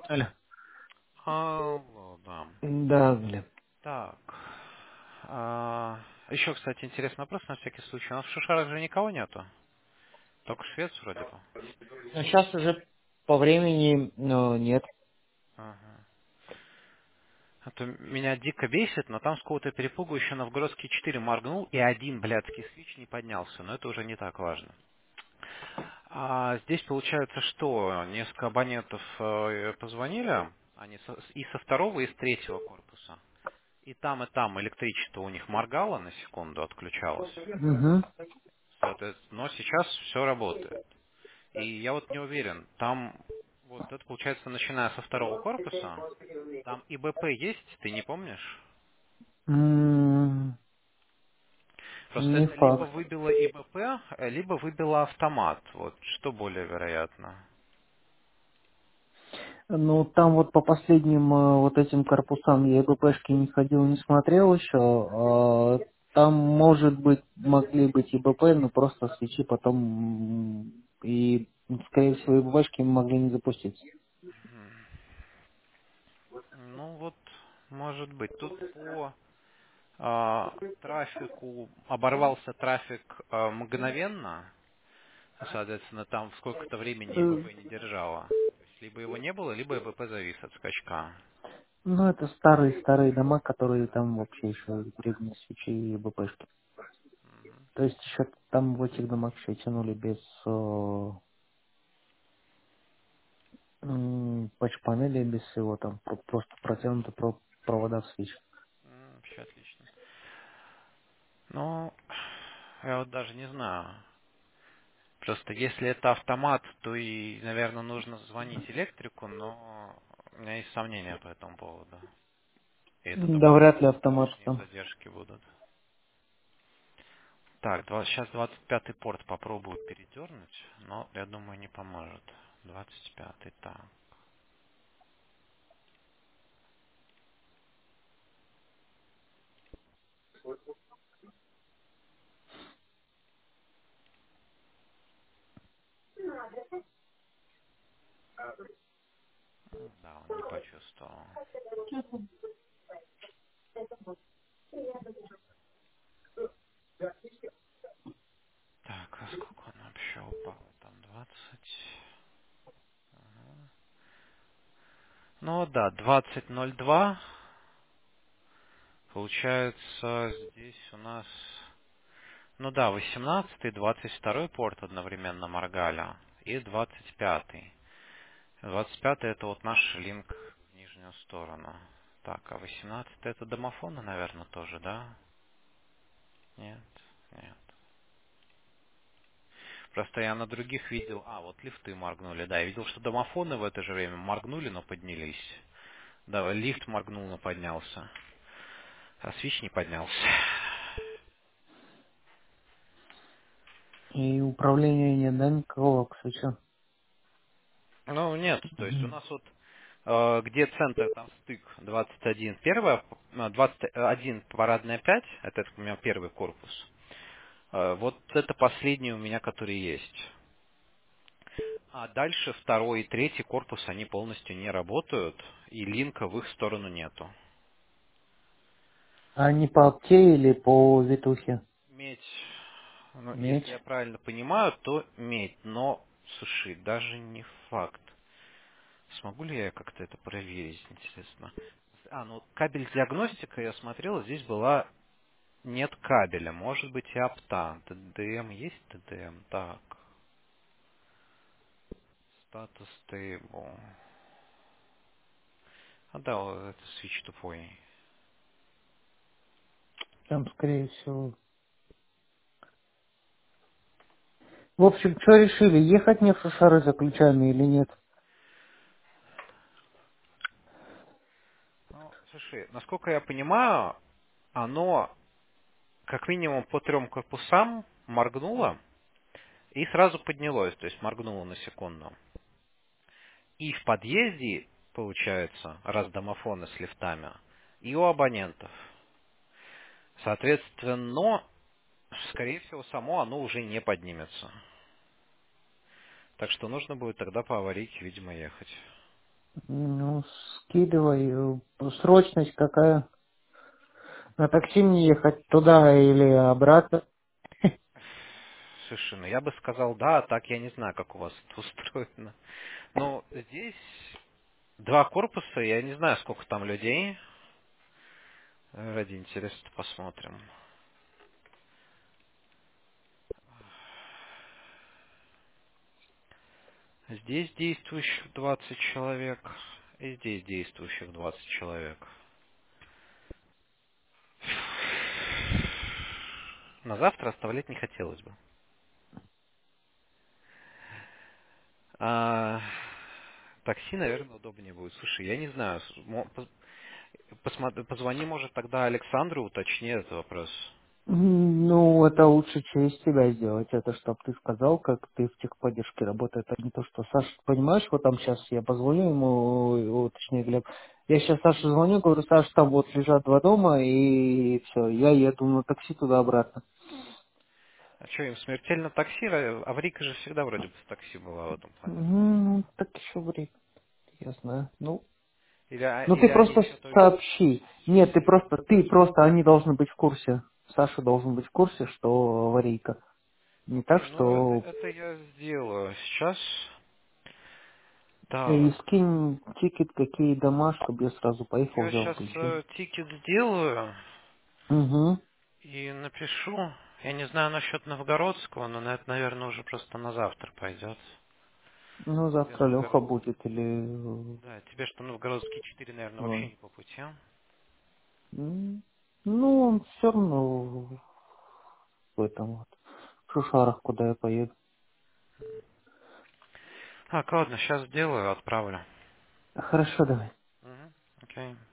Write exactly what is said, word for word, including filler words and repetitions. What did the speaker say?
Алло. Алло, да. Да, Глеб. Так. А, еще, кстати, интересный вопрос на всякий случай. У нас в Шушарах же никого нету. Только швец вроде бы. Ну, сейчас уже по времени, ну, нет. Ага. А то меня дико бесит, но там с какого-то перепугу еще Новгородский четыре моргнул, и один блядский свич не поднялся. Но это уже не так важно. А здесь получается, что несколько абонентов э, позвонили, они со- и со второго, и с третьего корпуса. И там, и там электричество у них моргало на секунду, отключалось. Угу. Соответственно, но сейчас все работает. И я вот не уверен, там вот это получается, начиная со второго корпуса, там и ИБП есть, ты не помнишь? М, Просто Не это либо факт. выбило ИБП, э, либо выбило автомат. Вот что более вероятно. Ну, там вот по последним э, вот этим корпусам я ИБПшки не ходил, не смотрел еще. а, Там, может быть, могли быть ИБП, но просто свечи потом м, и, скорее всего, ИБПшки могли не запуститься. М, Ну вот, может быть. Тут по а, трафику оборвался трафик а, мгновенно. Соответственно, там в сколько-то времени Э, ИБП не держало. То есть либо его не было, либо ИБП завис от скачка. Ну, это старые-старые дома, которые там вообще еще древние свечи и ИБПшки. Мгм. То есть еще там в этих домах еще тянули без э, м, патч-панели, без всего там, про- просто протянуты про- провода в свич. М, Вообще отлично. Ну, я вот даже не знаю. Просто если это автомат, то и, наверное, нужно звонить электрику, но у меня есть сомнения по этому поводу. И это Да добавлять вряд ли автомат лишние там. задержки будут. Так, два- сейчас двадцать пятый порт попробую передернуть, но я думаю не поможет. двадцать пятый, так. М, Да, он не почувствовал. Так, а сколько он вообще упал? Там двадцать. Ага. Ну да, двадцать ноль два. Получается, здесь у нас... Ну да, восемнадцатый, двадцать второй порт одновременно моргали. И двадцать пятый. двадцать пятый это вот наш линк в нижнюю сторону. Так, а восемнадцатый это домофоны, наверное, тоже, да? Нет, нет. Просто я на других видел... А, вот лифты моргнули, да. Я видел, что домофоны в это же время моргнули, но поднялись. Да, лифт моргнул, но поднялся. А свич не поднялся. И управления нет, да, никакого, к свечу. Ну, нет, то есть у Мгм. нас вот э, где центр, там стык двадцать один, первая, э, двадцать один парадная пять, это у меня первый корпус. Э, Вот это последний у меня, который есть. А дальше второй и третий корпус, они полностью не работают, и линка в их сторону нету. А не по опте или по витухе? Медь, ну, Медь. если я правильно понимаю, то медь, но, слушай, даже не факт. Смогу ли я как-то это проверить, интересно? А, ну кабель диагностика, я смотрел, здесь была нет кабеля, может быть и опта. ТДМ есть ТДМ? Так, статус stable. А да, вот это свич тупой. Там, скорее всего. В общем, что решили, ехать мне в Шушары за ключами или нет? Ну, слушай, насколько я понимаю, оно как минимум по трем корпусам моргнуло и сразу поднялось, то есть моргнуло на секунду. И в подъезде, получается, раз домофоны с лифтами, и у абонентов. Соответственно, скорее всего, само оно уже не поднимется. Так что нужно будет тогда по аварийке, видимо, ехать. Ну, скидывай. э, Срочность какая? На такси мне ехать туда или обратно? Слушай, ну я бы сказал да, а так я не знаю, как у вас это устроено. Ну, здесь два корпуса, я не знаю, сколько там людей. Э, Ради интереса посмотрим. Здесь действующих двадцать человек, и здесь действующих двадцать человек. На завтра оставлять не хотелось бы. А, такси, наверное, удобнее будет. Слушай, я не знаю. с- мо- по- посмотри- Позвони, может, тогда Александру, уточни этот вопрос. М, Ну, это лучше через тебя сделать. Это чтоб ты сказал, как ты в техподдержке работаешь, а не то, что Саша, понимаешь, вот там сейчас я позвоню ему, о, точнее, Глеб, я сейчас Саше звоню, говорю, Саш, там вот лежат два дома, и все, я еду на такси туда-обратно. А что, им смертельно такси? Ра- Аврика же всегда вроде бы в такси была в этом плане. Ну, так еще время, я знаю. Ну, Или, а- ну ты или они просто что-то очень сообщи. Нет, ты просто, ты просто, они должны быть в курсе. Саша должен быть в курсе, что аварийка. Не так, Окей, ну это, что это я сделаю. Сейчас. и Так. скинь тикет, какие дома, чтобы я сразу поехал, Я взял сейчас ключи. тикет сделаю Угу. и напишу. Я не знаю насчет новгородского, но на это, наверное, уже просто на завтра пойдет. Ну, Тебе завтра Леха Новгород... будет или... э, Да, тебе что новгородский четыре, наверное, вообще Иван. не по пути. А, М, Ну, он все равно в этом вот. В Шушарах, куда я поеду. Так, ладно, сейчас сделаю, отправлю. Хорошо, давай. Угу. Окей.